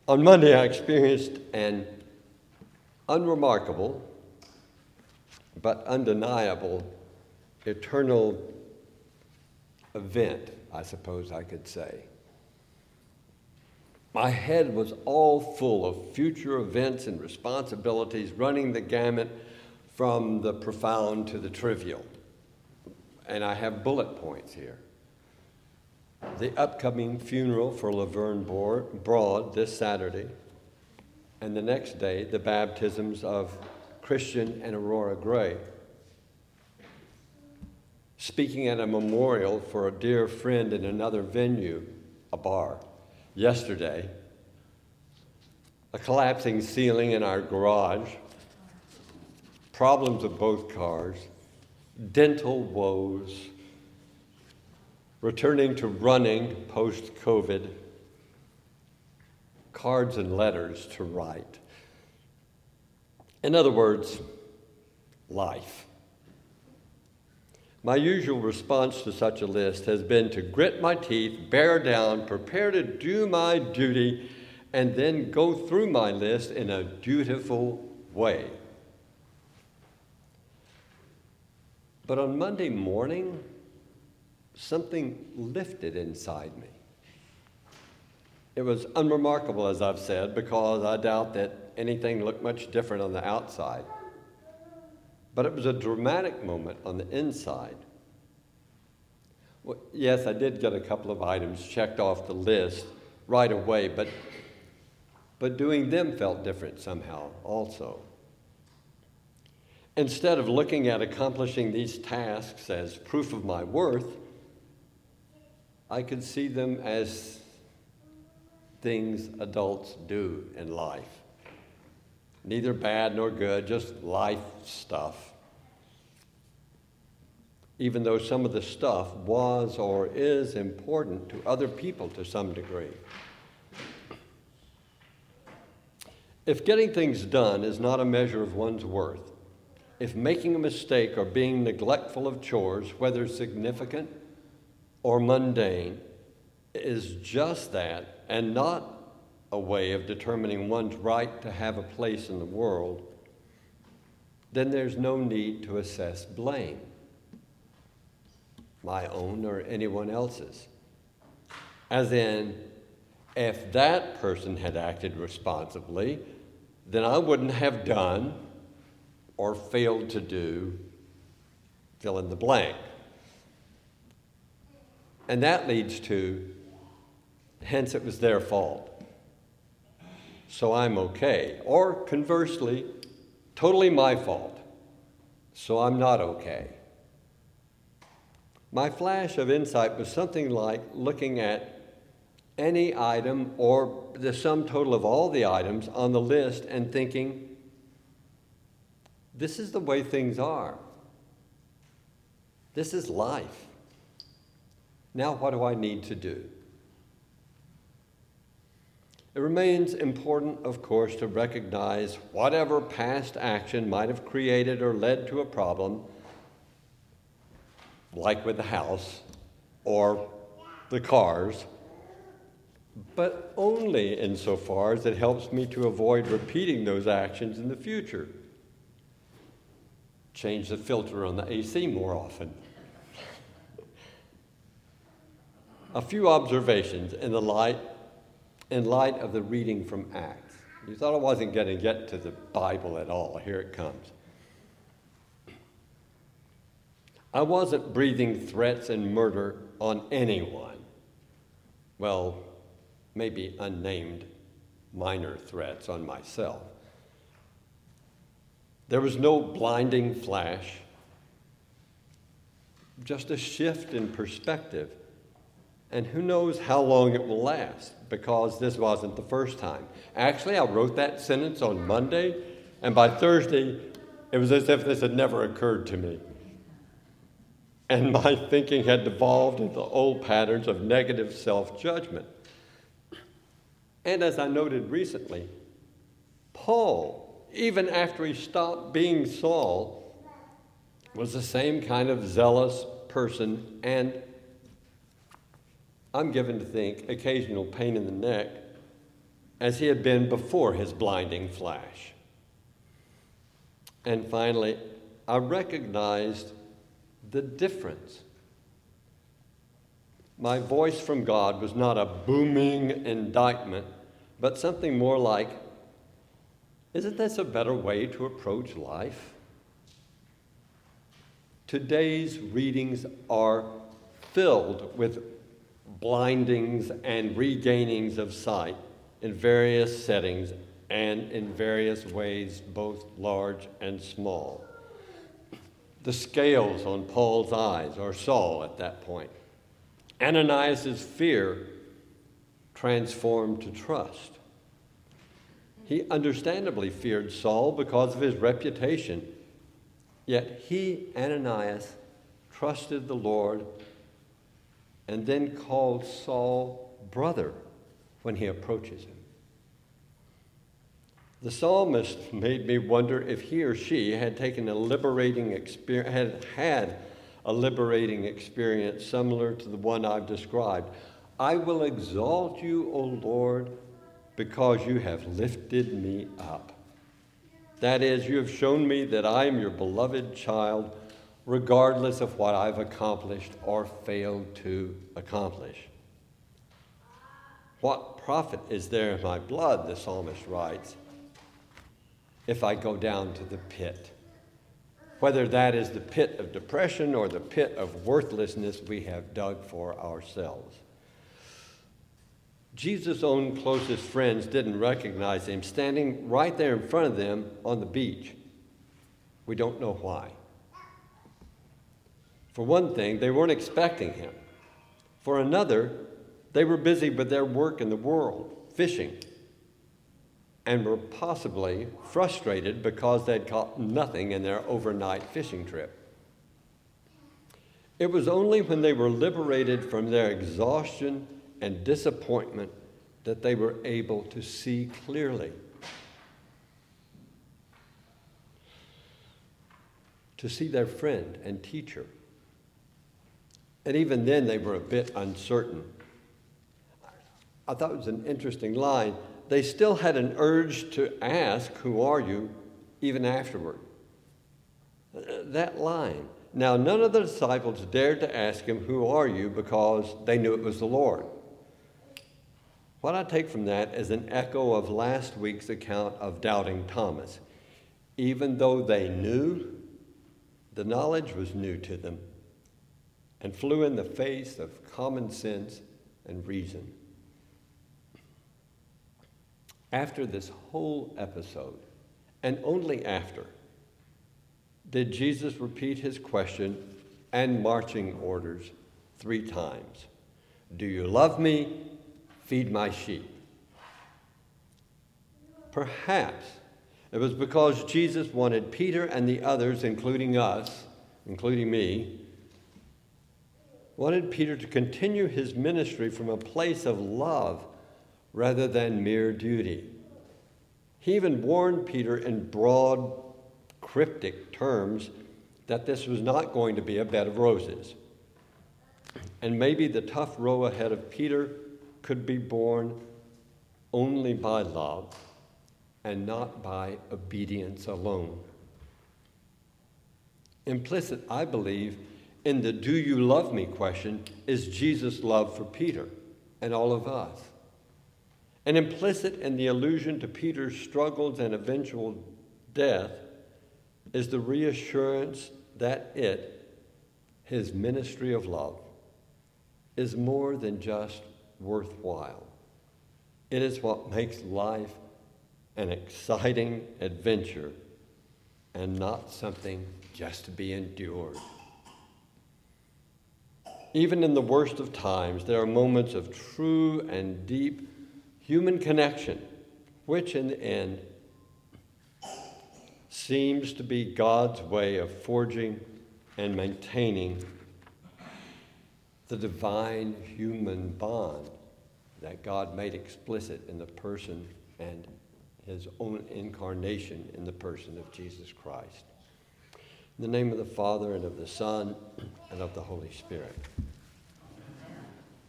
On Monday, I experienced an unremarkable but undeniable eternal event, I suppose I could say. My head was all full of future events and responsibilities, running the gamut from the profound to the trivial. And I have bullet points here. The upcoming funeral for Laverne Broad this Saturday, and the next day, the baptisms of Christian and Aurora Gray. Speaking at a memorial for a dear friend in another venue, a bar, yesterday. A collapsing ceiling in our garage, problems with both cars, dental woes, returning to running post-COVID, cards and letters to write. In other words, life. My usual response to such a list has been to grit my teeth, bear down, prepare to do my duty, and then go through my list in a dutiful way. But on Monday morning, something lifted inside me. It was unremarkable, as I've said, because I doubt that anything looked much different on the outside. But it was a dramatic moment on the inside. Well, yes, I did get a couple of items checked off the list right away, but doing them felt different somehow also. Instead of looking at accomplishing these tasks as proof of my worth, I could see them as things adults do in life. Neither bad nor good, just life stuff. Even though some of the stuff was or is important to other people to some degree. If getting things done is not a measure of one's worth, if making a mistake or being neglectful of chores, whether significant or mundane, is just that and not a way of determining one's right to have a place in the world, then there's no need to assess blame, my own or anyone else's. As in, if that person had acted responsibly, then I wouldn't have done or failed to do fill in the blank. And that leads to, hence it was their fault. So I'm okay. Or conversely, totally my fault. So I'm not okay. My flash of insight was something like looking at any item or the sum total of all the items on the list and thinking, this is the way things are. This is life. Now what do I need to do? It remains important, of course, to recognize whatever past action might have created or led to a problem, like with the house or the cars, but only insofar as it helps me to avoid repeating those actions in the future. Change the filter on the AC more often. A few observations in light of the reading from Acts. You thought I wasn't going to get to the Bible at all. Here it comes. I wasn't breathing threats and murder on anyone. Well, maybe unnamed minor threats on myself. There was no blinding flash, just a shift in perspective. And who knows how long it will last, because this wasn't the first time. Actually, I wrote that sentence on Monday, and by Thursday, it was as if this had never occurred to me. And my thinking had devolved into old patterns of negative self-judgment. And as I noted recently, Paul, even after he stopped being Saul, was the same kind of zealous person, and I'm given to think occasional pain in the neck as he had been before his blinding flash. And finally, I recognized the difference. My voice from God was not a booming indictment, but something more like, isn't this a better way to approach life? Today's readings are filled with blindings and regainings of sight in various settings and in various ways, both large and small. The scales on Paul's eyes are Saul at that point. Ananias' fear transformed to trust. He understandably feared Saul because of his reputation, yet he, Ananias, trusted the Lord and then called Saul brother when he approaches him. The psalmist made me wonder if he or she had taken a liberating experience, had a liberating experience similar to the one I've described. I will exalt you, O Lord, because you have lifted me up. That is, you have shown me that I am your beloved child, regardless of what I've accomplished or failed to accomplish. What profit is there in my blood, the psalmist writes, if I go down to the pit? Whether that is the pit of depression or the pit of worthlessness we have dug for ourselves. Jesus' own closest friends didn't recognize him standing right there in front of them on the beach. We don't know why. For one thing, they weren't expecting him. For another, they were busy with their work in the world, fishing, and were possibly frustrated because they'd caught nothing in their overnight fishing trip. It was only when they were liberated from their exhaustion and disappointment that they were able to see clearly. To see their friend and teacher. And even then they were a bit uncertain. I thought it was an interesting line. They still had an urge to ask, "Who are you?" even afterward. That line. Now, none of the disciples dared to ask him, "Who are you?" because they knew it was the Lord. What I take from that is an echo of last week's account of doubting Thomas. Even though they knew, the knowledge was new to them and flew in the face of common sense and reason. After this whole episode, and only after, did Jesus repeat his question and marching orders 3 times. Do you love me? Feed my sheep. Perhaps it was because Jesus wanted Peter and the others, including us, including me, wanted Peter to continue his ministry from a place of love rather than mere duty. He even warned Peter in broad, cryptic terms that this was not going to be a bed of roses. And maybe the tough row ahead of Peter could be borne only by love and not by obedience alone. Implicit, I believe, in the "do you love me" question is Jesus' love for Peter and all of us. And implicit in the allusion to Peter's struggles and eventual death is the reassurance that his ministry of love, is more than just worthwhile. It is what makes life an exciting adventure and not something just to be endured. Even in the worst of times, there are moments of true and deep human connection, which in the end seems to be God's way of forging and maintaining the divine human bond that God made explicit in the person and his own incarnation in the person of Jesus Christ. In the name of the Father, and of the Son, and of the Holy Spirit.